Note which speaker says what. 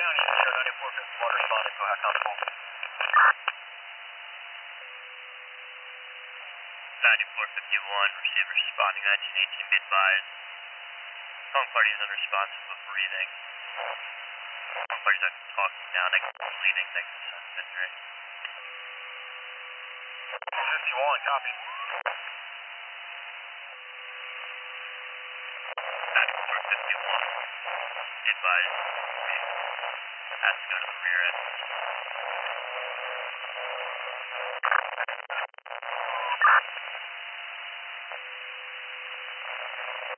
Speaker 1: County, show 9450 water responding. Go ahead, call.
Speaker 2: 9451, receiver responding 1918, mid-advised. Home party is unresponsive but breathing. Home party's not talking now, negative bleeding, negative sense of injury.
Speaker 1: 51, copy.
Speaker 2: 9451, advised. Has to go to the rear end.